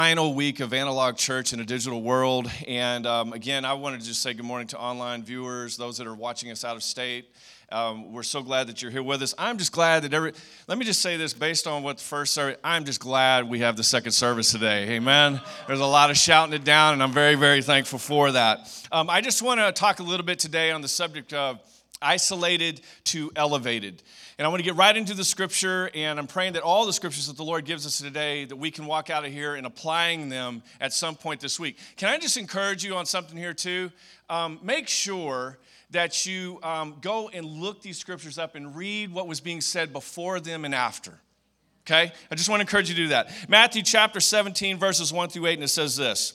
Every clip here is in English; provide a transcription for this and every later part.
Final week of Analog Church in a digital world. And again, I wanted to just say good morning to online viewers, those that are watching us out of state. We're so glad that you're here with us. I'm just glad that let me just say this based on what the first service, I'm just glad we have the second service today. Amen. There's a lot of shouting it down, and I'm very, very thankful for that. I just want to talk a little bit today on the subject of isolated to elevated. And I want to get right into the scripture, and I'm praying that all the scriptures that the Lord gives us today, that we can walk out of here and applying them at some point this week. Can I just encourage you on something here too? Make sure that you go and look these scriptures up and read what was being said before them and after. Okay? I just want to encourage you to do that. Matthew chapter 17, verses 1 through 8, and it says this.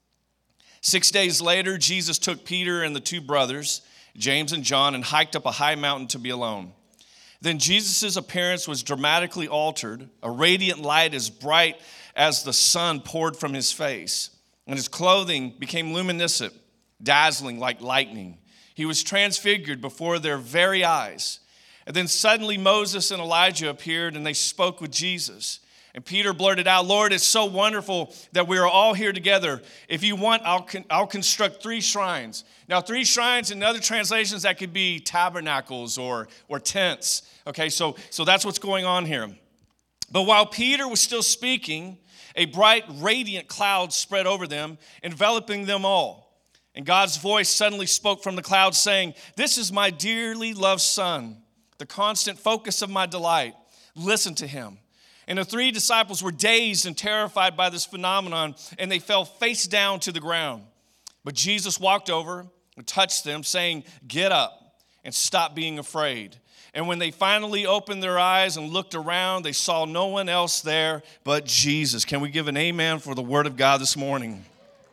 6 days later, Jesus took Peter and the two brothers, James and John, and hiked up a high mountain to be alone. Then Jesus' appearance was dramatically altered. A radiant light as bright as the sun poured from his face, and his clothing became luminescent, dazzling like lightning. He was transfigured before their very eyes. And then suddenly Moses and Elijah appeared, and they spoke with Jesus. And Peter blurted out, "Lord, it's so wonderful that we are all here together. If you want, I'll construct 3 shrines." Now, 3 shrines in other translations, that could be tabernacles or tents. Okay, so that's what's going on here. But while Peter was still speaking, a bright, radiant cloud spread over them, enveloping them all. And God's voice suddenly spoke from the cloud, saying, "This is my dearly loved Son, the constant focus of my delight. Listen to him." And the 3 disciples were dazed and terrified by this phenomenon, and they fell face down to the ground. But Jesus walked over and touched them, saying, "Get up and stop being afraid." And when they finally opened their eyes and looked around, they saw no one else there but Jesus. Can we give an amen for the word of God this morning?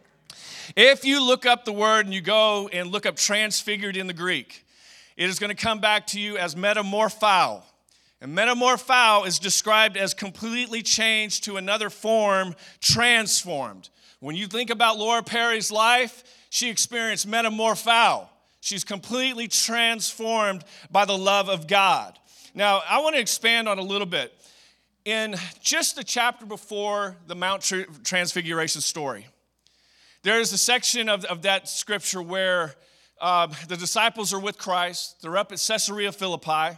If you look up the word and you go and look up transfigured in the Greek, it is going to come back to you as metamorphao. And metamorphao is described as completely changed to another form, transformed. When you think about Laura Perry's life, she experienced metamorphao. She's completely transformed by the love of God. Now, I want to expand on a little bit. In just the chapter before the Mount Transfiguration story, there is a section of that scripture where the disciples are with Christ. They're up at Caesarea Philippi.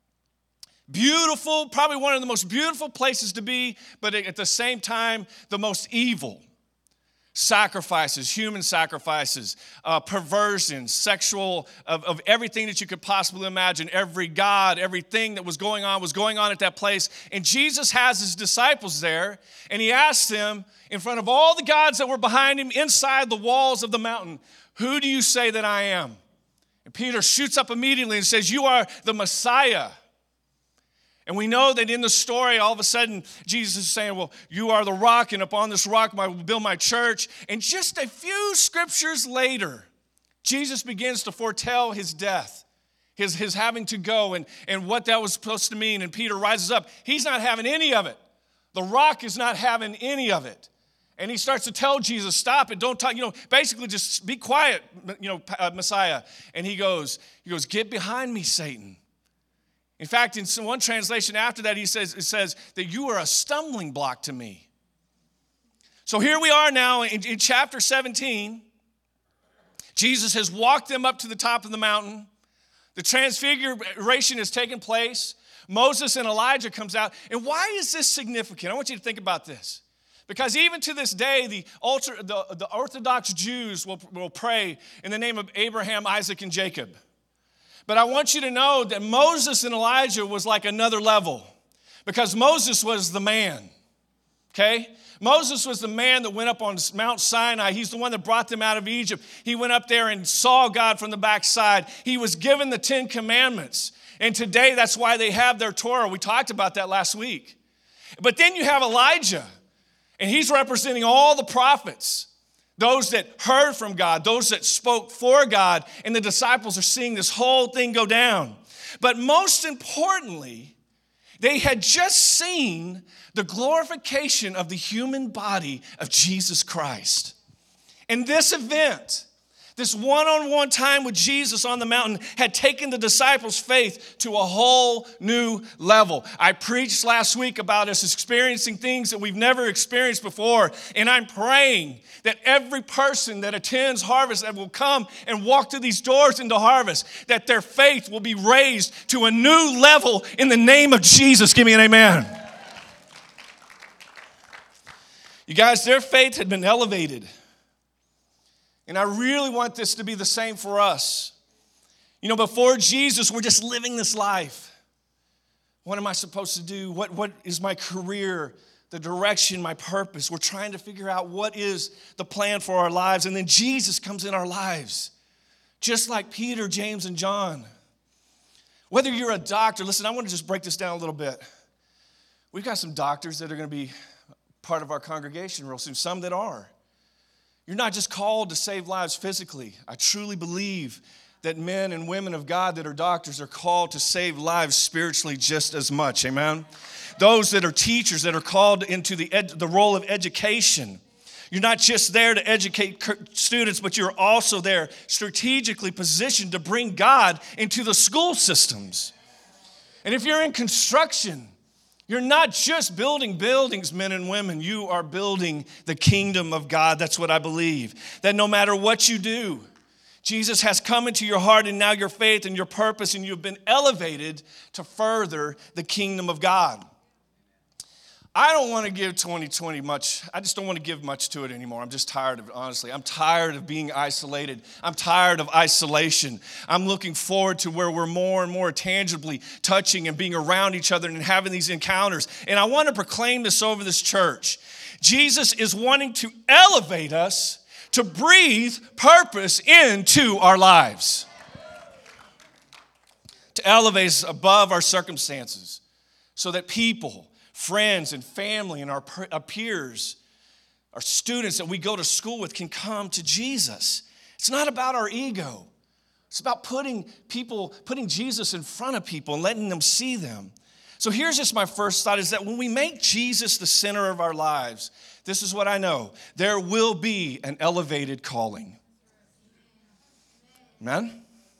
Beautiful, probably one of the most beautiful places to be, but at the same time, the most evil. Sacrifices, human sacrifices, perversion, sexual, of everything that you could possibly imagine. Every god, everything that was going on at that place. And Jesus has his disciples there, and he asks them, in front of all the gods that were behind him, inside the walls of the mountain, "Who do you say that I am?" And Peter shoots up immediately and says, "You are the Messiah." And we know that in the story, all of a sudden, Jesus is saying, "Well, you are the rock, and upon this rock I will build my church." And just a few scriptures later, Jesus begins to foretell his death, his having to go, and what that was supposed to mean. And Peter rises up. He's not having any of it. The rock is not having any of it. And he starts to tell Jesus, "Stop it, don't talk, basically just be quiet, Messiah." And he goes, "Get behind me, Satan." In fact, in one translation after that, it says that you are a stumbling block to me. So here we are now in chapter 17. Jesus has walked them up to the top of the mountain. The transfiguration has taken place. Moses and Elijah comes out. And why is this significant? I want you to think about this. Because even to this day, the Orthodox Jews will pray in the name of Abraham, Isaac, and Jacob. But I want you to know that Moses and Elijah was like another level, because Moses was the man, okay? Moses was the man that went up on Mount Sinai. He's the one that brought them out of Egypt. He went up there and saw God from the backside. He was given the 10 Commandments. And today, that's why they have their Torah. We talked about that last week. But then you have Elijah, and he's representing all the prophets. Those that heard from God, those that spoke for God, and the disciples are seeing this whole thing go down. But most importantly, they had just seen the glorification of the human body of Jesus Christ. And this event, This one-on-one time with Jesus on the mountain had taken the disciples' faith to a whole new level. I preached last week about us experiencing things that we've never experienced before, and I'm praying that every person that attends Harvest that will come and walk through these doors into Harvest, that their faith will be raised to a new level in the name of Jesus. Give me an amen. You guys, their faith had been elevated. And I really want this to be the same for us. You know, before Jesus, we're just living this life. What am I supposed to do? What is my career, the direction, my purpose? We're trying to figure out what is the plan for our lives. And then Jesus comes in our lives, just like Peter, James, and John. Whether you're a doctor, listen, I want to just break this down a little bit. We've got some doctors that are going to be part of our congregation real soon, some that are. You're not just called to save lives physically. I truly believe that men and women of God that are doctors are called to save lives spiritually just as much. Amen? Those that are teachers that are called into the role of education. You're not just there to educate students, but you're also there strategically positioned to bring God into the school systems. And if you're in construction, you're not just building buildings, men and women. You are building the kingdom of God. That's what I believe. That no matter what you do, Jesus has come into your heart, and now your faith and your purpose, and you've been elevated to further the kingdom of God. I don't want to give 2020 much. I just don't want to give much to it anymore. I'm just tired of it, honestly. I'm tired of being isolated. I'm tired of isolation. I'm looking forward to where we're more and more tangibly touching and being around each other and having these encounters. And I want to proclaim this over this church. Jesus is wanting to elevate us to breathe purpose into our lives. To elevate us above our circumstances so that people, friends and family and our peers, our students that we go to school with can come to Jesus. It's not about our ego. It's about putting Jesus in front of people and letting them see them. So here's just my first thought, is that when we make Jesus the center of our lives, this is what I know. There will be an elevated calling. Amen?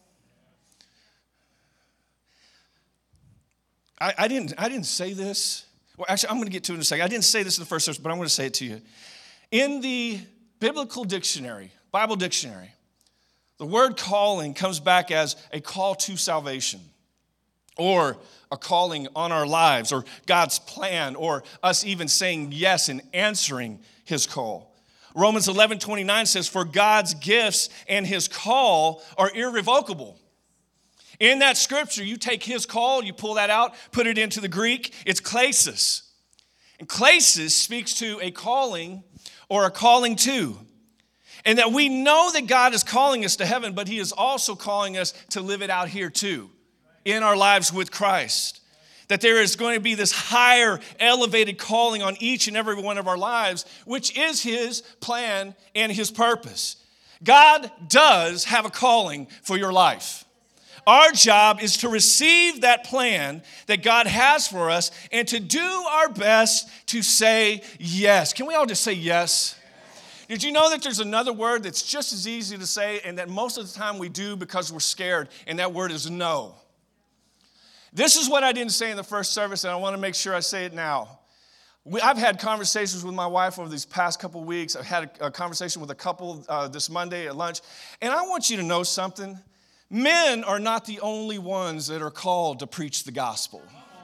I didn't say this. Well, actually, I'm going to get to it in a second. I didn't say this in the first verse, but I'm going to say it to you. In the biblical dictionary, Bible dictionary, the word calling comes back as a call to salvation, or a calling on our lives, or God's plan, or us even saying yes and answering his call. Romans 11:29 says, for God's gifts and his call are irrevocable. In that scripture, you take his call, you pull that out, put it into the Greek, it's klesis. And klesis speaks to a calling or a calling to. And that we know that God is calling us to heaven, but he is also calling us to live it out here too, in our lives with Christ. That there is going to be this higher, elevated calling on each and every one of our lives, which is his plan and his purpose. God does have a calling for your life. Our job is to receive that plan that God has for us and to do our best to say yes. Can we all just say yes? Did you know that there's another word that's just as easy to say and that most of the time we do because we're scared, and that word is no. This is what I didn't say in the first service, and I want to make sure I say it now. I've had conversations with my wife over these past couple of weeks. I've had a conversation with a couple this Monday at lunch, and I want you to know something. Men are not the only ones that are called to preach the gospel.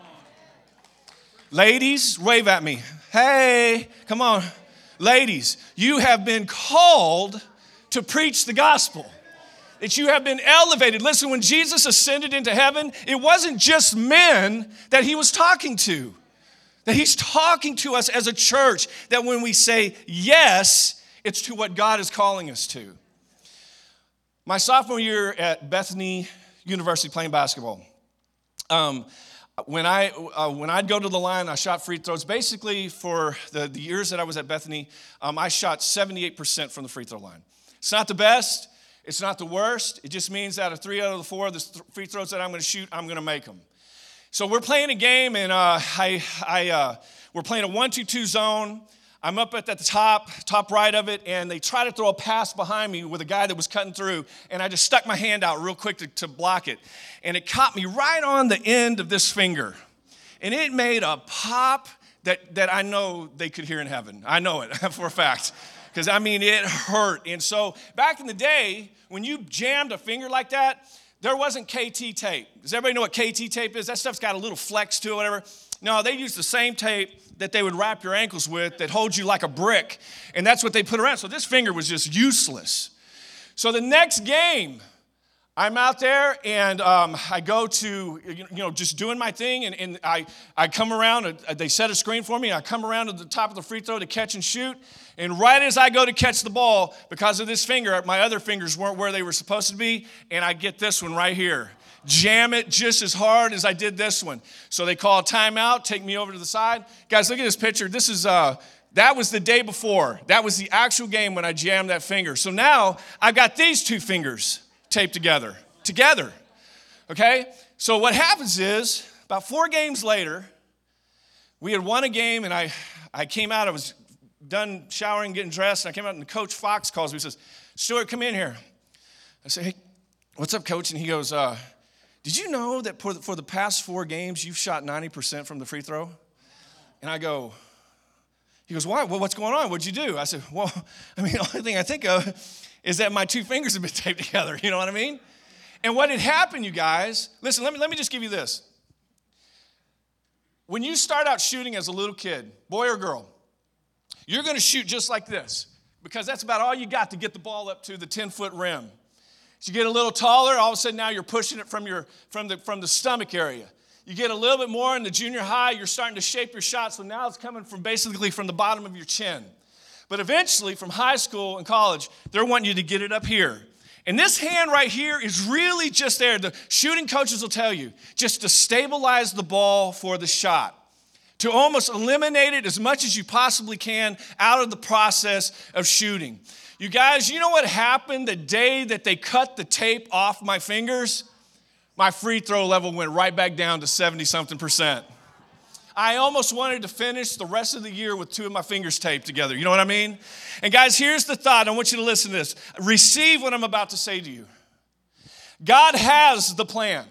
Ladies, wave at me. Hey, come on. Ladies, you have been called to preach the gospel. That you have been elevated. Listen, when Jesus ascended into heaven, it wasn't just men that he was talking to. That he's talking to us as a church. That when we say yes, it's to what God is calling us to. My sophomore year at Bethany University playing basketball, when I'd go to the line, I shot free throws. Basically, for the years that I was at Bethany, I shot 78% from the free throw line. It's not the best. It's not the worst. It just means that out of 3 out of the 4 of the free throws that I'm going to shoot, I'm going to make them. So we're playing a game, and we're playing a 1-2-2 zone. I'm up at the top right of it, and they try to throw a pass behind me with a guy that was cutting through, and I just stuck my hand out real quick to block it. And it caught me right on the end of this finger. And it made a pop that I know they could hear in heaven. I know it for a fact. Because, it hurt. And so back in the day, when you jammed a finger like that, there wasn't KT tape. Does everybody know what KT tape is? That stuff's got a little flex to it, whatever. No, they used the same tape that they would wrap your ankles with that holds you like a brick. And that's what they put around. So this finger was just useless. So the next game, I'm out there and I go to, just doing my thing. And I come around, they set a screen for me. I come around to the top of the free throw to catch and shoot. And right as I go to catch the ball, because of this finger, my other fingers weren't where they were supposed to be. And I get this one right here. Jam it just as hard as I did this one. So they call a timeout, take me over to the side. Guys, look at this picture. This is, that was the day before. That was the actual game when I jammed that finger. So now I've got these two fingers taped together. Okay? So what happens is, about 4 games later, we had won a game, and I came out, I was done showering, getting dressed, and I came out, and Coach Fox calls me. He says, "Stuart, come in here." I say, "Hey, what's up, Coach?" And he goes, "Did you know that for the past 4 games, you've shot 90% from the free throw?" And I go, he goes, "Why? Well, what's going on? What'd you do?" I said, "Well, the only thing I think of is that my 2 fingers have been taped together." You know what I mean? And what had happened, you guys, listen, let me just give you this. When you start out shooting as a little kid, boy or girl, you're going to shoot just like this, because that's about all you got to get the ball up to the 10-foot rim. As you get a little taller, all of a sudden now you're pushing it from the stomach area. You get a little bit more in the junior high, you're starting to shape your shot, so now it's coming from the bottom of your chin. But eventually, from high school and college, they're wanting you to get it up here. And this hand right here is really just there. The shooting coaches will tell you, just to stabilize the ball for the shot, to almost eliminate it as much as you possibly can out of the process of shooting. You guys, you know what happened the day that they cut the tape off my fingers? My free throw level went right back down to 70-something%. I almost wanted to finish the rest of the year with 2 of my fingers taped together. You know what I mean? And guys, here's the thought. I want you to listen to this. Receive what I'm about to say to you. God has the plan.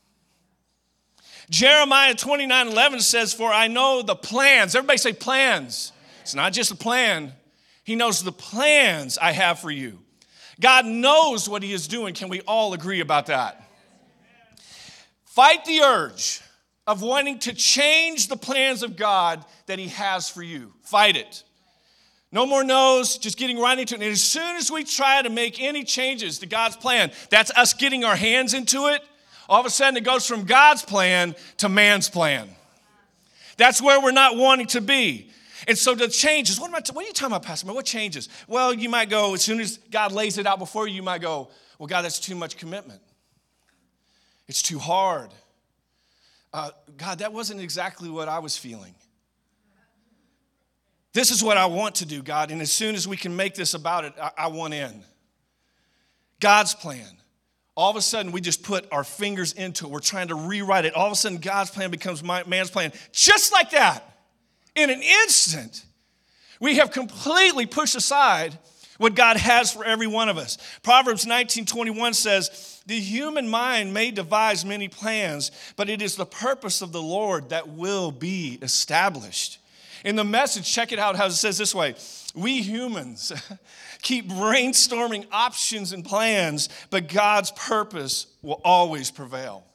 Jeremiah 29:11 says, "For I know the plans." Everybody say plans. It's not just a plan. He knows the plans I have for you. God knows what he is doing. Can we all agree about that? Fight the urge of wanting to change the plans of God that he has for you. Fight it. No more no's, just getting right into it. And as soon as we try to make any changes to God's plan, that's us getting our hands into it. All of a sudden it goes from God's plan to man's plan. That's where we're not wanting to be. And so the changes, what are you talking about, Pastor? What changes? Well, you might go, as soon as God lays it out before you, you might go, "Well, God, that's too much commitment. It's too hard. God, that wasn't exactly what I was feeling. This is what I want to do, God, and as soon as we can make this about it, I want in." God's plan. All of a sudden, we just put our fingers into it. We're trying to rewrite it. All of a sudden, God's plan becomes man's plan. Just like that, in an instant, we have completely pushed aside what God has for every one of us. Proverbs 19:21 says, "The human mind may devise many plans, but it is the purpose of the Lord that will be established." In the Message, check it out how it says this way: "We humans keep brainstorming options and plans, but God's purpose will always prevail."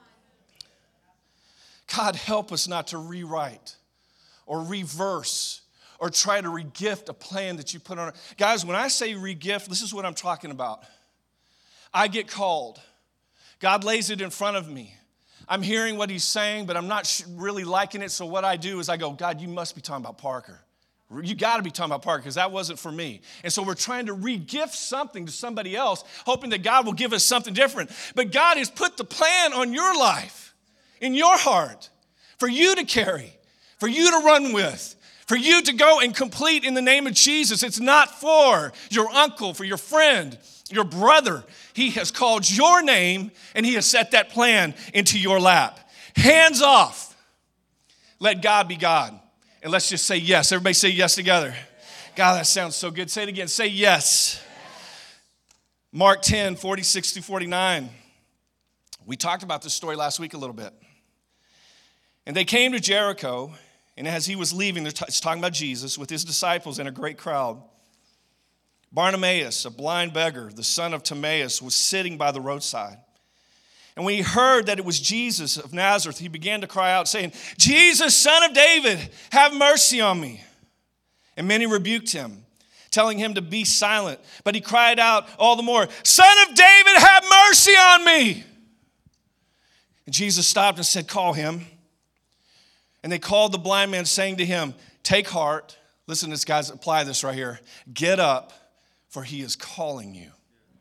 God, help us not to rewrite or reverse or try to regift a plan that you put on. Guys, when I say regift, this is what I'm talking about. I get called. God lays it in front of me. I'm hearing what he's saying, but I'm not really liking it. So what I do is I go, "God, you must be talking about Parker. You got to be talking about Parker, because that wasn't for me." And so we're trying to re-gift something to somebody else, hoping that God will give us something different. But God has put the plan on your life, in your heart, for you to carry, for you to run with, for you to go and complete in the name of Jesus. It's not for your uncle, for your friend, your brother. He has called your name, and he has set that plan into your lap. Hands off. Let God be God. And let's just say yes. Everybody say yes together. God, that sounds so good. Say it again. Say yes. Mark 10, 46 through 49. We talked about this story last week a little bit. And they came to Jericho, and as he was leaving, it's talking about Jesus, with his disciples and a great crowd. Bartimaeus, a blind beggar, the son of Timaeus, was sitting by the roadside. And when he heard that it was Jesus of Nazareth, he began to cry out, saying, Jesus, son of David, have mercy on me. And many rebuked him, telling him to be silent. But he cried out all the more, Son of David, have mercy on me. And Jesus stopped and said, call him. And they called the blind man, saying to him, take heart. Listen to this, guys, apply this right here. Get up, for he is calling you.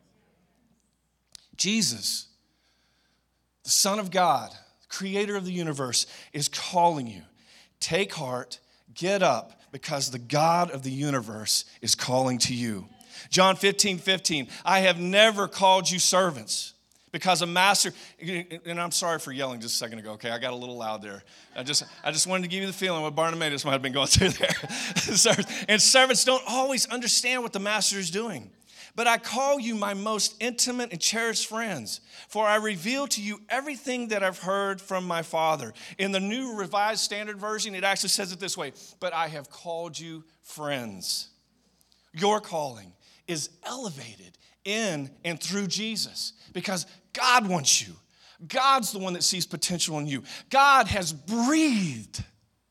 Jesus, the Son of God, creator of the universe, is calling you. Take heart, get up, because the God of the universe is calling to you. John 15:15, I have never called you servants, because a master, and I'm sorry for yelling just a second ago, okay? I got a little loud there. I just wanted to give you the feeling what Bartimaeus might have been going through there. And servants don't always understand what the master is doing. But I call you my most intimate and cherished friends, for I reveal to you everything that I've heard from my Father. In the New Revised Standard Version, it actually says it this way, but I have called you friends. Your calling is elevated in and through Jesus, because God wants you. God's the one that sees potential in you. God has breathed.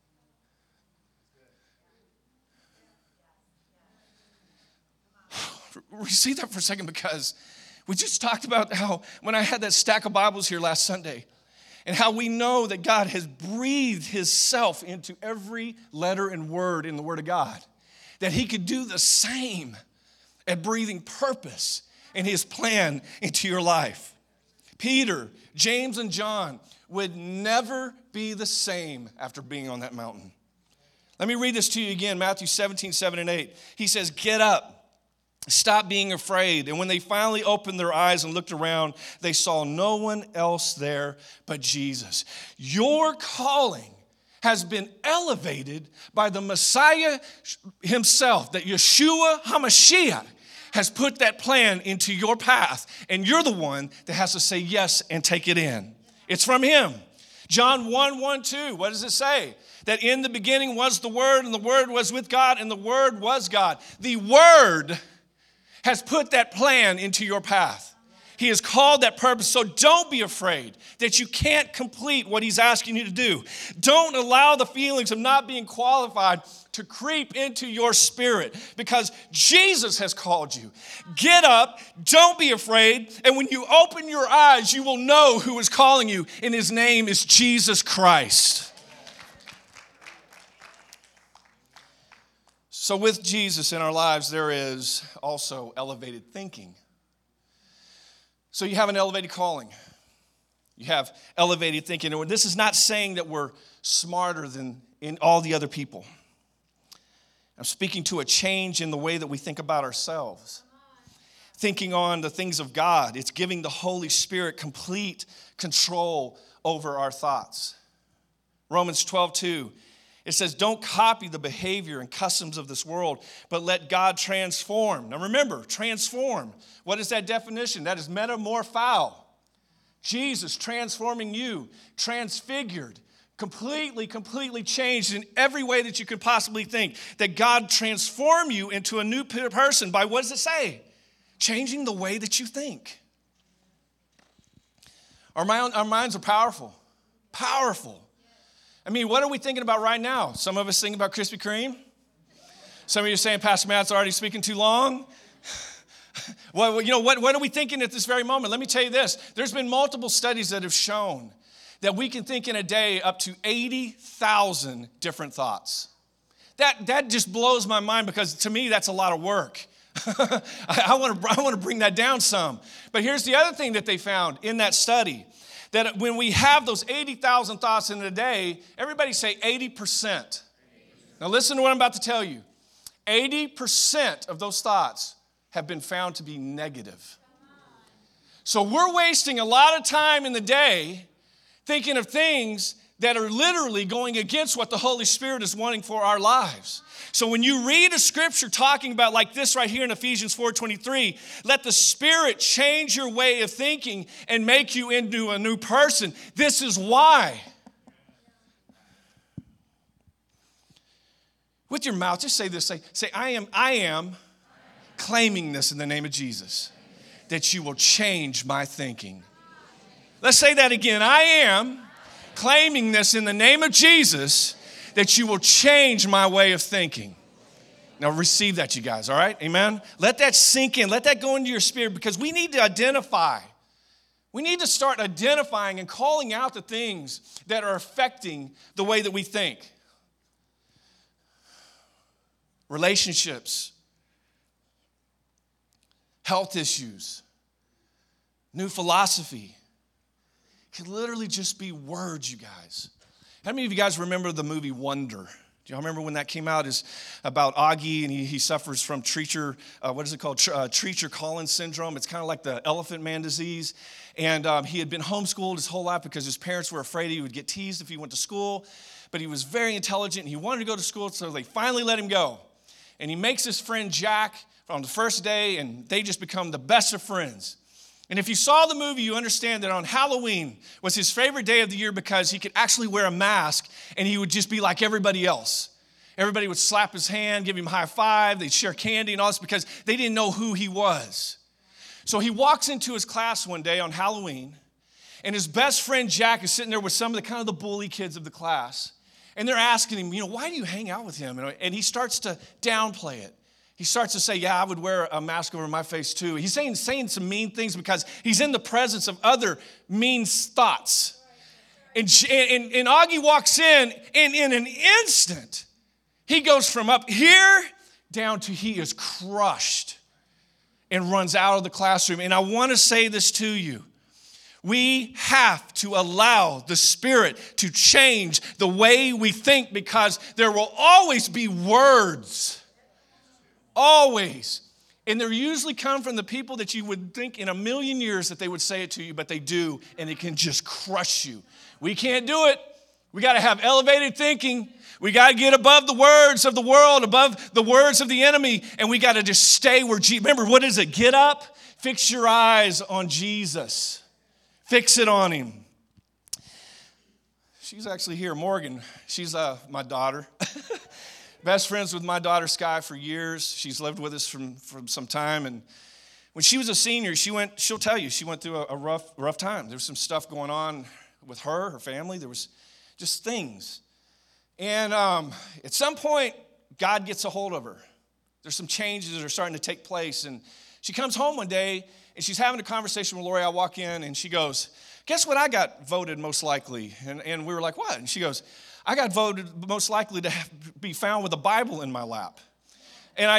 Receive that for a second, because we just talked about how when I had that stack of Bibles here last Sunday, and how we know that God has breathed his self into every letter and word in the Word of God, that he could do the same at breathing purpose in his plan into your life. Peter, James, and John would never be the same after being on that mountain. Let me read this to you again, Matthew 17, 7 and 8. He says, get up. Stop being afraid. And when they finally opened their eyes and looked around, they saw no one else there but Jesus. Your calling has been elevated by the Messiah himself, that Yeshua HaMashiach has put that plan into your path, and you're the one that has to say yes and take it in. It's from him. John 1:1-2, what does it say? That in the beginning was the Word, and the Word was with God, and the Word was God. The Word has put that plan into your path. He has called that purpose, so don't be afraid that you can't complete what he's asking you to do. Don't allow the feelings of not being qualified to creep into your spirit, because Jesus has called you. Get up, don't be afraid, and when you open your eyes, you will know who is calling you, and his name is Jesus Christ. So with Jesus in our lives, there is also elevated thinking. So you have an elevated calling. You have elevated thinking. And this is not saying that we're smarter than in all the other people. I'm speaking to a change in the way that we think about ourselves. Thinking on the things of God. It's giving the Holy Spirit complete control over our thoughts. Romans 12:2. It says, don't copy the behavior and customs of this world, but let God transform. Now remember, transform. What is that definition? That is metamorpho. Jesus transforming you, transfigured, completely changed in every way that you could possibly think. That God transform you into a new person by, what does it say? Changing the way that you think. Our minds are powerful. Powerful. I mean, what are we thinking about right now? Some of us thinking about Krispy Kreme. Some of you are saying, Pastor Matt's already speaking too long. Well, you know, what are we thinking at this very moment? Let me tell you this. There's been multiple studies that have shown that we can think in a day up to 80,000 different thoughts. That just blows my mind, because to me, that's a lot of work. I want to bring that down some. But here's the other thing that they found in that study. That when we have those 80,000 thoughts in a day, everybody say 80%. Now listen to what I'm about to tell you. 80% of those thoughts have been found to be negative. So we're wasting a lot of time in the day thinking of things that are literally going against what the Holy Spirit is wanting for our lives. So when you read a scripture talking about like this right here in Ephesians 4:23, let the Spirit change your way of thinking and make you into a new person. This is why. With your mouth, just say this. Say, I am claiming this in the name of Jesus, that you will change my thinking. Let's say that again. I am claiming this in the name of Jesus, that you will change my way of thinking. Now receive that, you guys, all right? Amen? Let that sink in. Let that go into your spirit, because we need to identify. We need to start identifying and calling out the things that are affecting the way that we think. Relationships, health issues, new philosophy. It could literally just be words, you guys. How many of you guys remember the movie Wonder? Do y'all remember when that came out? It's about Augie, and he suffers from Treacher, Treacher-Collins syndrome. It's kind of like the elephant man disease. And he had been homeschooled his whole life because his parents were afraid he would get teased if he went to school. But he was very intelligent, and he wanted to go to school, so they finally let him go. And he makes his friend Jack on the first day, and they just become the best of friends. And if you saw the movie, you understand that on Halloween was his favorite day of the year because he could actually wear a mask and he would just be like everybody else. Everybody would slap his hand, give him a high five, they'd share candy and all this because they didn't know who he was. So he walks into his class one day on Halloween, and his best friend Jack is sitting there with some of the kind of the bully kids of the class. And they're asking him, why do you hang out with him? And he starts to downplay it. He starts to say, yeah, I would wear a mask over my face too. He's saying some mean things because he's in the presence of other mean thoughts. And Augie walks in, and in an instant, he goes from up here down to he is crushed and runs out of the classroom. And I want to say this to you. We have to allow the Spirit to change the way we think, because there will always be words. Always. And they usually come from the people that you would think in a million years that they would say it to you, but they do, and it can just crush you. We can't do it. We got to have elevated thinking. We got to get above the words of the world, above the words of the enemy, and we got to just stay where Jesus. Remember, what is it? Get up, fix your eyes on Jesus. Fix it on him. She's actually here, Morgan. She's my daughter. Best friends with my daughter, Sky, for years. She's lived with us from some time. And when she was a senior, she'll tell you, she went through a rough time. There was some stuff going on with her family. There was just things. And at some point, God gets a hold of her. There's some changes that are starting to take place. And she comes home one day, and she's having a conversation with Lori. I walk in, and she goes, guess what I got voted most likely? And we were like, what? And she goes, I got voted most likely to be found with a Bible in my lap. And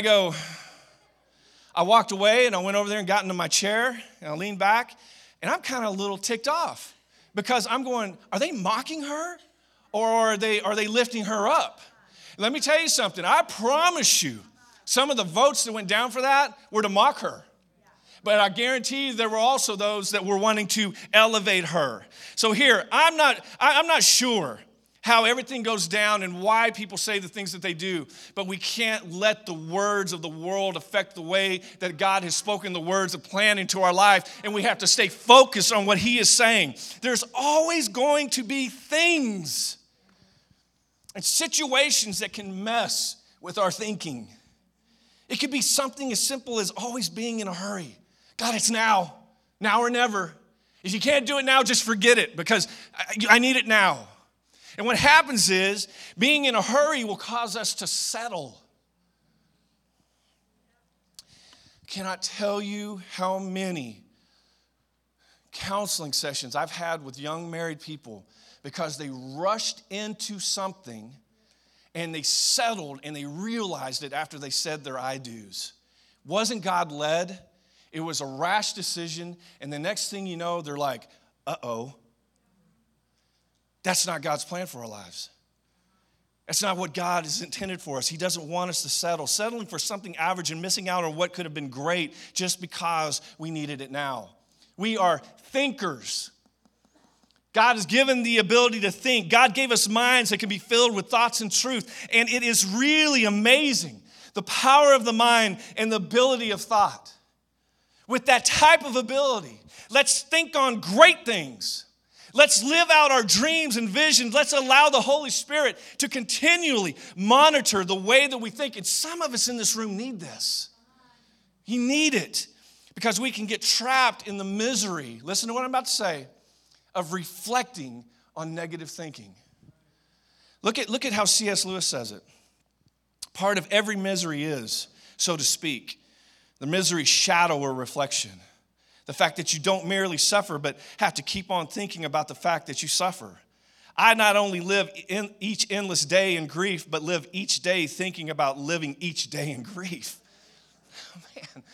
I walked away, and I went over there and got into my chair, and I leaned back, and I'm kind of a little ticked off because I'm going, are they mocking her, or are they lifting her up? Let me tell you something. I promise you, some of the votes that went down for that were to mock her. But I guarantee you there were also those that were wanting to elevate her. So here, I'm not sure how everything goes down and why people say the things that they do, but we can't let the words of the world affect the way that God has spoken the words of plan into our life, and we have to stay focused on what he is saying. There's always going to be things and situations that can mess with our thinking. It could be something as simple as always being in a hurry. God, it's now or never. If you can't do it now, just forget it, because I need it now. And what happens is, being in a hurry will cause us to settle. I cannot tell you how many counseling sessions I've had with young married people because they rushed into something and they settled and they realized it after they said their I do's. Wasn't God led? It was a rash decision, and the next thing you know, they're like, uh-oh. That's not God's plan for our lives. That's not what God has intended for us. He doesn't want us to settle. Settling for something average and missing out on what could have been great just because we needed it now. We are thinkers. God has given the ability to think. God gave us minds that can be filled with thoughts and truth. And it is really amazing, the power of the mind and the ability of thought. With that type of ability, let's think on great things. Let's live out our dreams and visions. Let's allow the Holy Spirit to continually monitor the way that we think. And some of us in this room need this. You need it because we can get trapped in the misery, listen to what I'm about to say, of reflecting on negative thinking. Look at how C.S. Lewis says it. Part of every misery is, so to speak, the misery's shadow or reflection. The fact that you don't merely suffer, but have to keep on thinking about the fact that you suffer. I not only live in each endless day in grief, but live each day thinking about living each day in grief. Oh, man,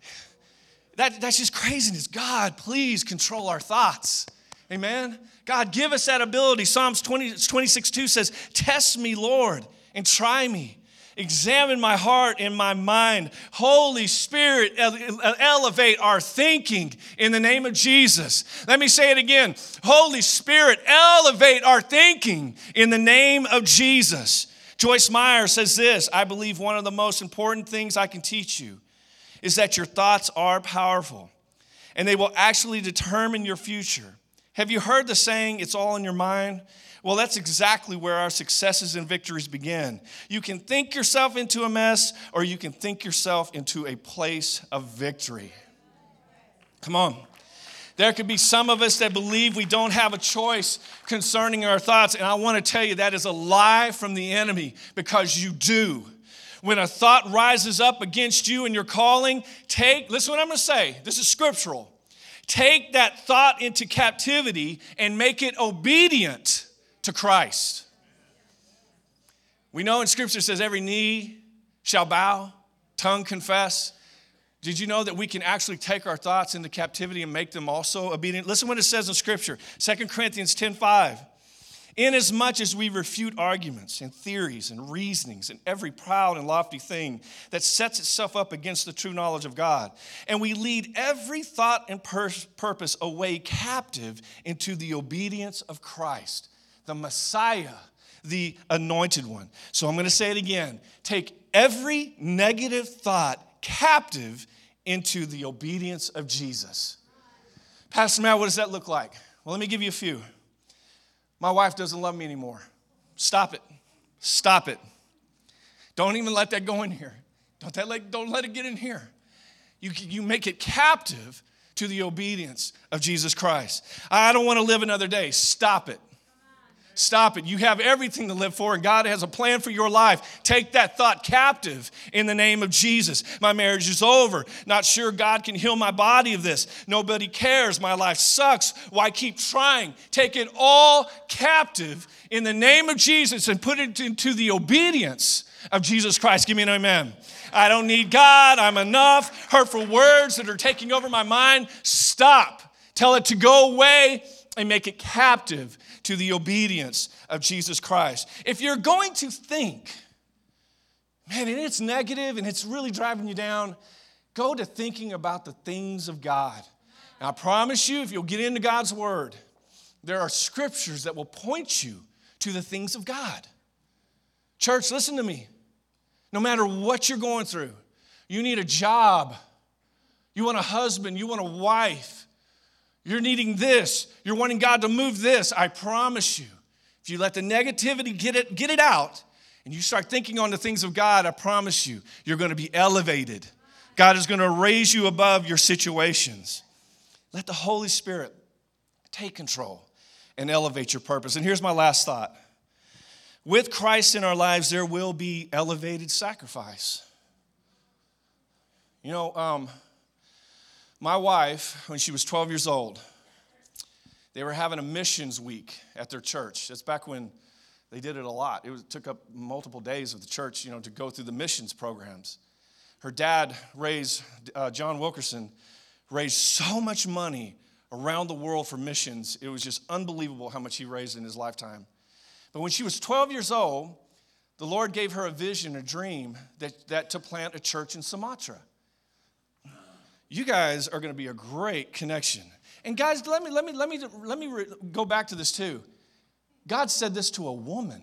that's just craziness. God, please control our thoughts. Amen? God, give us that ability. Psalms 26:2 says, test me, Lord, and try me. Examine my heart and my mind. Holy Spirit, elevate our thinking in the name of Jesus. Let me say it again. Holy Spirit, elevate our thinking in the name of Jesus. Joyce Meyer says this, I believe one of the most important things I can teach you is that your thoughts are powerful and they will actually determine your future. Have you heard the saying, it's all in your mind? Well, that's exactly where our successes and victories begin. You can think yourself into a mess, or you can think yourself into a place of victory. Come on. There could be some of us that believe we don't have a choice concerning our thoughts, and I want to tell you that is a lie from the enemy, because you do. When a thought rises up against you and your calling, listen what I'm going to say. This is scriptural. Take that thought into captivity and make it obedient to Christ. We know in Scripture it says every knee shall bow, tongue confess. Did you know that we can actually take our thoughts into captivity and make them also obedient? Listen what it says in Scripture, 2 Corinthians 10:5. Inasmuch as we refute arguments and theories and reasonings and every proud and lofty thing that sets itself up against the true knowledge of God, and we lead every thought and purpose away captive into the obedience of Christ, the Messiah, the Anointed One. So I'm going to say it again. Take every negative thought captive into the obedience of Jesus. Pastor Matt, what does that look like? Well, let me give you a few. My wife doesn't love me anymore. Stop it. Stop it. Don't even let that go in here. Don't let it get in here. You make it captive to the obedience of Jesus Christ. I don't want to live another day. Stop it. Stop it. You have everything to live for, and God has a plan for your life. Take that thought captive in the name of Jesus. My marriage is over. Not sure God can heal my body of this. Nobody cares. My life sucks. Why keep trying? Take it all captive in the name of Jesus and put it into the obedience of Jesus Christ. Give me an amen. I don't need God. I'm enough. Hurtful words that are taking over my mind. Stop. Tell it to go away and make it captive to the obedience of Jesus Christ. If you're going to think, man, and it's negative and it's really driving you down, go to thinking about the things of God. And I promise you, if you'll get into God's word, there are scriptures that will point you to the things of God. Church, listen to me. No matter what you're going through, you need a job, you want a husband, you want a wife, you're needing this. You're wanting God to move this. I promise you, if you let the negativity get it out and you start thinking on the things of God, I promise you, you're going to be elevated. God is going to raise you above your situations. Let the Holy Spirit take control and elevate your purpose. And here's my last thought. With Christ in our lives, there will be elevated sacrifice. You know, my wife, when she was 12 years old, they were having a missions week at their church. That's back when they did it a lot. It took up multiple days of the church, to go through the missions programs. Her dad John Wilkerson, raised so much money around the world for missions. It was just unbelievable how much he raised in his lifetime. But when she was 12 years old, the Lord gave her a vision, a dream, that to plant a church in Sumatra. you guys are going to be a great connection. And guys, let me go back to this too. God said this to a woman.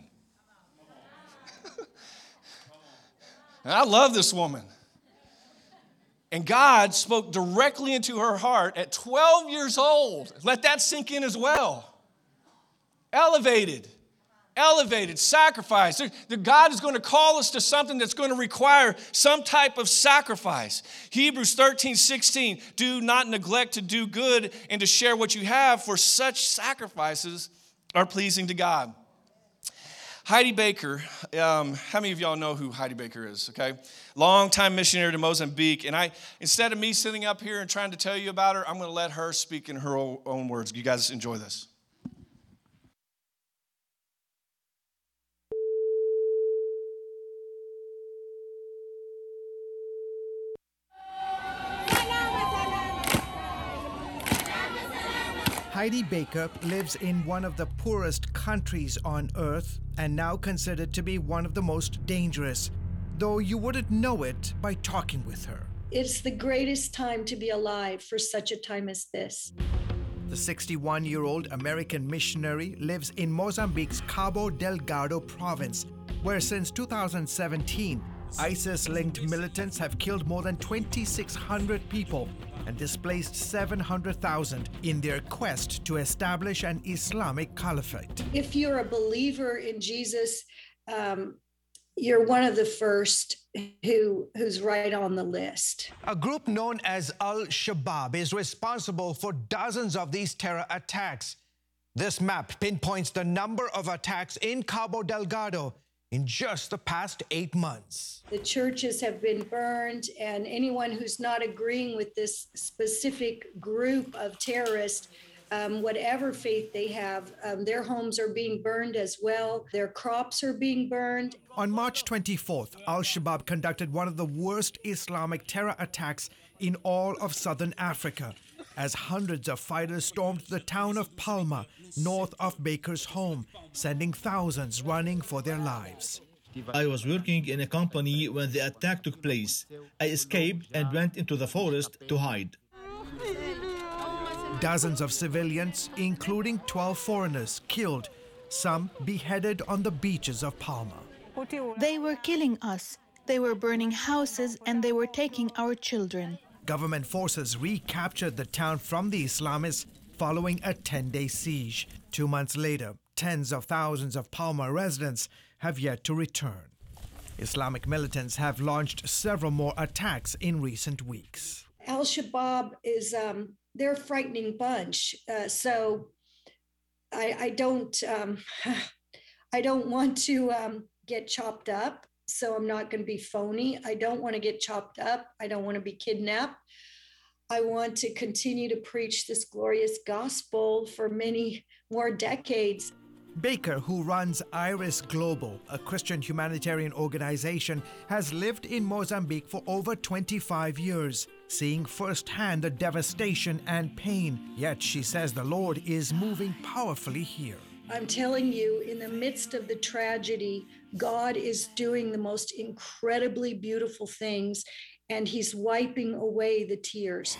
And I love this woman. And God spoke directly into her heart at 12 years old. Let that sink in as well. Elevated, sacrifice. God is going to call us to something that's going to require some type of sacrifice. Hebrews 13:16, do not neglect to do good and to share what you have, for such sacrifices are pleasing to God. Heidi Baker, how many of y'all know who Heidi Baker is, okay? Long-time missionary to Mozambique. And instead of me sitting up here and trying to tell you about her, I'm going to let her speak in her own words. You guys enjoy this. Heidi Baker lives in one of the poorest countries on earth and now considered to be one of the most dangerous, though you wouldn't know it by talking with her. It's the greatest time to be alive for such a time as this. The 61-year-old American missionary lives in Mozambique's Cabo Delgado province, where since 2017, ISIS-linked militants have killed more than 2,600 people and displaced 700,000 in their quest to establish an Islamic caliphate. If you're a believer in Jesus, you're one of the first who's right on the list. A group known as Al-Shabaab is responsible for dozens of these terror attacks. This map pinpoints the number of attacks in Cabo Delgado in just the past 8 months. The churches have been burned, and anyone who's not agreeing with this specific group of terrorists, whatever faith they have, their homes are being burned as well. Their crops are being burned. On March 24th, Al-Shabaab conducted one of the worst Islamic terror attacks in all of southern Africa, as hundreds of fighters stormed the town of Palma, north of Baker's home, sending thousands running for their lives. I was working in a company when the attack took place. I escaped and went into the forest to hide. Dozens of civilians, including 12 foreigners, killed, some beheaded on the beaches of Palma. They were killing us. They were burning houses and they were taking our children. Government forces recaptured the town from the Islamists following a 10-day siege. 2 months later, tens of thousands of Palma residents have yet to return. Islamic militants have launched several more attacks in recent weeks. Al-Shabaab is, they're a frightening bunch. So I don't want to get chopped up. So I'm not going to be phony. I don't want to get chopped up. I don't want to be kidnapped. I want to continue to preach this glorious gospel for many more decades. Baker, who runs Iris Global, a Christian humanitarian organization, has lived in Mozambique for over 25 years, seeing firsthand the devastation and pain. Yet she says the Lord is moving powerfully here. I'm telling you, in the midst of the tragedy, God is doing the most incredibly beautiful things, and He's wiping away the tears.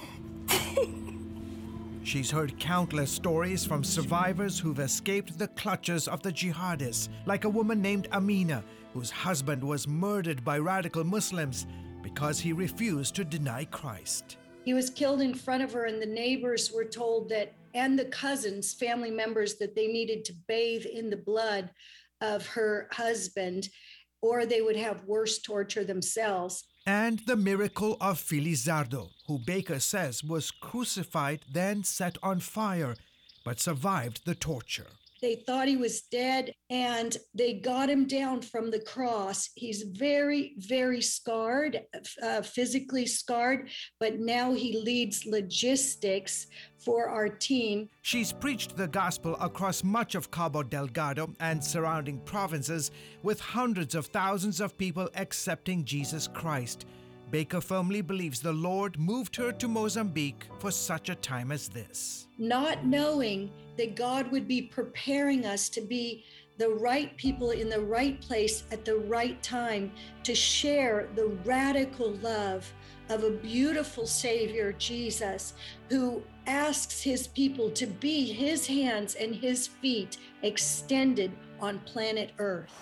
She's heard countless stories from survivors who've escaped the clutches of the jihadists, like a woman named Amina, whose husband was murdered by radical Muslims because he refused to deny Christ. He was killed in front of her, and the neighbors were told that, and the cousins, family members, that they needed to bathe in the blood of her husband, or they would have worse torture themselves. And the miracle of Felizardo, who Baker says was crucified, then set on fire, but survived the torture. They thought he was dead, and they got him down from the cross. He's very, very scarred, physically scarred, but now he leads logistics for our team. She's preached the gospel across much of Cabo Delgado and surrounding provinces, with hundreds of thousands of people accepting Jesus Christ. Baker firmly believes the Lord moved her to Mozambique for such a time as this. Not knowing that God would be preparing us to be the right people in the right place at the right time to share the radical love of a beautiful Savior, Jesus, who asks his people to be his hands and his feet extended on planet Earth.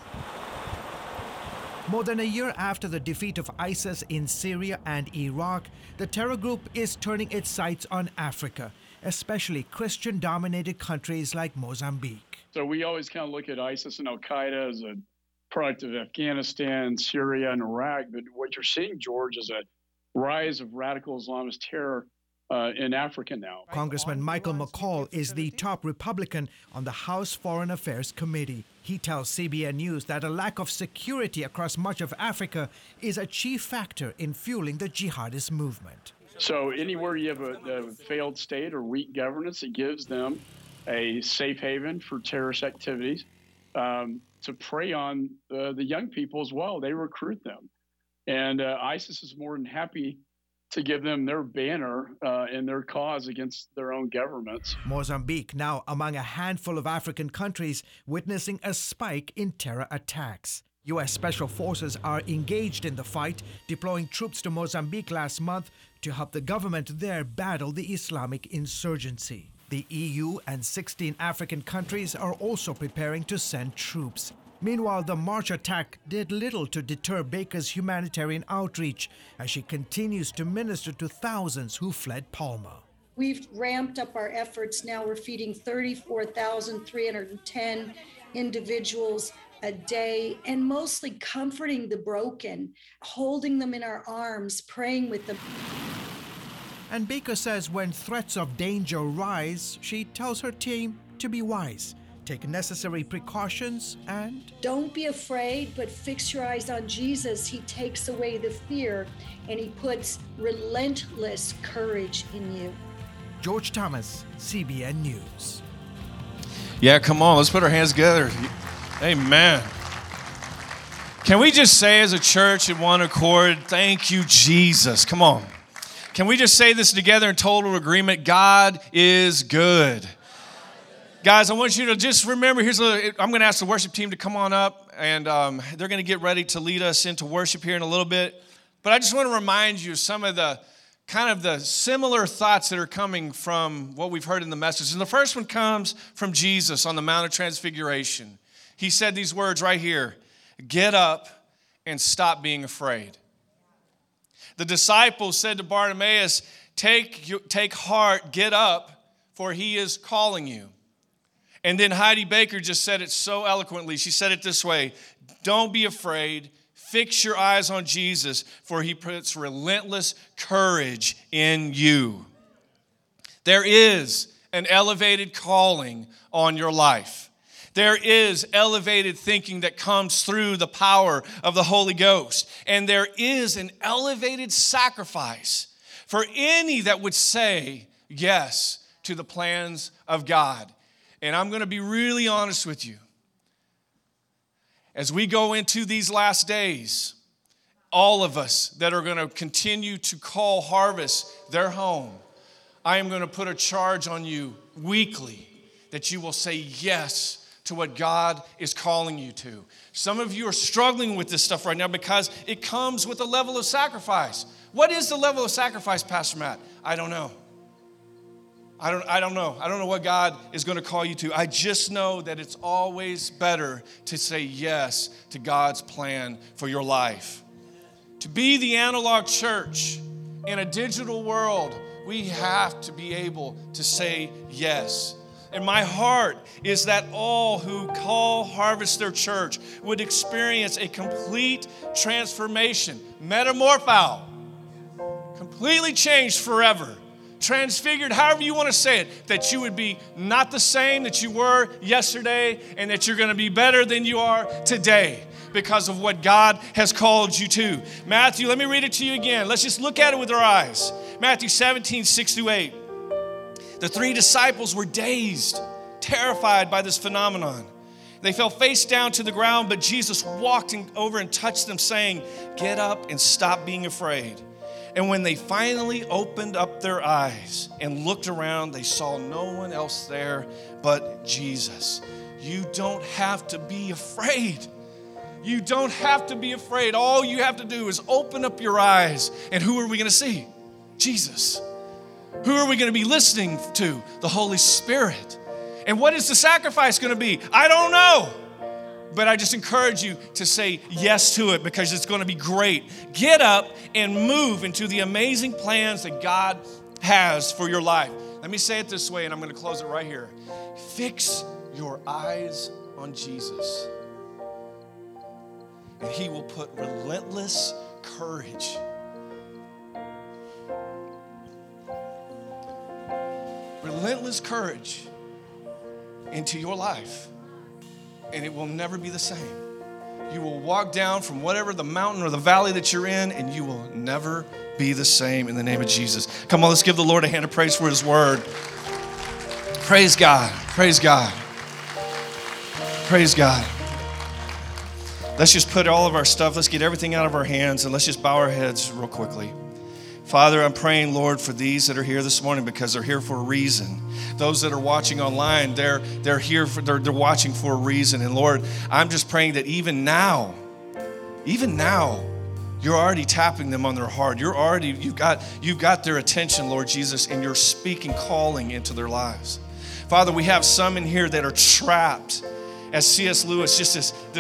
More than a year after the defeat of ISIS in Syria and Iraq, the terror group is turning its sights on Africa, especially Christian-dominated countries like Mozambique. So we always kind of look at ISIS and Al-Qaeda as a product of Afghanistan, Syria, and Iraq. But what you're seeing, George, is a rise of radical Islamist terror in Africa now. Congressman Michael McCaul is the top Republican on the House Foreign Affairs Committee. He tells CBN News that a lack of security across much of Africa is a chief factor in fueling the jihadist movement. So anywhere you have a failed state or weak governance, it gives them a safe haven for terrorist activities to prey on the young people as well. They recruit them. And ISIS is more than happy to give them their banner and their cause against their own governments. Mozambique now among a handful of African countries witnessing a spike in terror attacks. U.S. Special Forces are engaged in the fight, deploying troops to Mozambique last month to help the government there battle the Islamic insurgency. The EU and 16 African countries are also preparing to send troops. Meanwhile, the March attack did little to deter Baker's humanitarian outreach as she continues to minister to thousands who fled Palma. We've ramped up our efforts. Now we're feeding 34,310 individuals a day, and mostly comforting the broken, holding them in our arms, praying with them. And Baker says when threats of danger rise, she tells her team to be wise, take necessary precautions, and don't be afraid, but fix your eyes on Jesus. He takes away the fear, and he puts relentless courage in you. George Thomas, CBN News. Yeah, come on, let's put our hands together. Amen. Can we just say as a church in one accord, thank you, Jesus? Come on. Can we just say this together in total agreement? God is good. Guys, I want you to just remember, I'm going to ask the worship team to come on up, and they're going to get ready to lead us into worship here in a little bit. But I just want to remind you of some of the kind of the similar thoughts that are coming from what we've heard in the message. And the first one comes from Jesus on the Mount of Transfiguration. He said these words right here, get up and stop being afraid. The disciples said to Bartimaeus, take heart, get up, for he is calling you. And then Heidi Baker just said it so eloquently. She said it this way, don't be afraid. Fix your eyes on Jesus, for he puts relentless courage in you. There is an elevated calling on your life. There is elevated thinking that comes through the power of the Holy Ghost. And there is an elevated sacrifice for any that would say yes to the plans of God. And I'm going to be really honest with you. As we go into these last days, all of us that are going to continue to call Harvest their home, I am going to put a charge on you weekly that you will say yes to what God is calling you to. Some of you are struggling with this stuff right now because it comes with a level of sacrifice. What is the level of sacrifice, Pastor Matt? I don't know. I don't know. I don't know what God is going to call you to. I just know that it's always better to say yes to God's plan for your life. To be the analog church in a digital world, we have to be able to say yes. And my heart is that all who call Harvest their church would experience a complete transformation, metamorpho, completely changed forever. Transfigured, however you want to say it, that you would be not the same that you were yesterday and that you're going to be better than you are today because of what God has called you to. Matthew, let me read it to you again. Let's just look at it with our eyes. Matthew 17, 6-8. The three disciples were dazed, terrified by this phenomenon. They fell face down to the ground, but Jesus walked over and touched them, saying, "Get up and stop being afraid." And when they finally opened up their eyes and looked around, they saw no one else there but Jesus. You don't have to be afraid. You don't have to be afraid. All you have to do is open up your eyes. And who are we going to see? Jesus. Who are we going to be listening to? The Holy Spirit. And what is the sacrifice going to be? I don't know. But I just encourage you to say yes to it because it's going to be great. Get up and move into the amazing plans that God has for your life. Let me say it this way, and I'm going to close it right here. Fix your eyes on Jesus, and He will put relentless courage, into your life, and it will never be the same. You will walk down from whatever the mountain or the valley that you're in, and you will never be the same in the name of Jesus. Come on, let's give the Lord a hand of praise for His word. Praise God. Praise God. Praise God. Let's just put all of our stuff, let's get everything out of our hands, and let's just bow our heads real quickly. Father, I'm praying, Lord, for these that are here this morning because they're here for a reason. Those that are watching online, they're here they're watching for a reason. And Lord, I'm just praying that even now, you're already tapping them on their heart. You've got their attention, Lord Jesus, and you're speaking calling into their lives. Father, we have some in here that are trapped, as C.S. Lewis, just this